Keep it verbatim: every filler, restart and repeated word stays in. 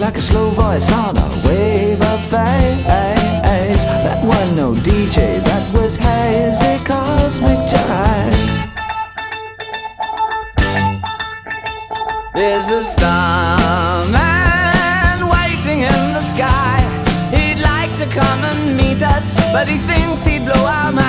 like a slow voice on a wave of face. That wasn't no D J, that was hazy cosmic jive. There's a starman waiting in the sky. He'd like to come and meet us, but he thinks he'd blow our